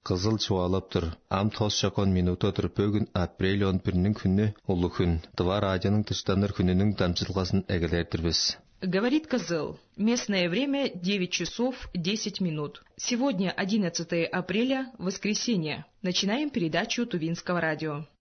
Кызыл чуалаптыр. Ам тос шакон минутатыр бөгін апрель 11 күнні ұлы күн. Два радионың тыштаныр күнінің дамчылғасын әгілердірбіз. Говорит Кызыл. Местное время 9 часов 10 минут. Сегодня 11 апреля, воскресенье. Начинаем передачу Тувинского радио.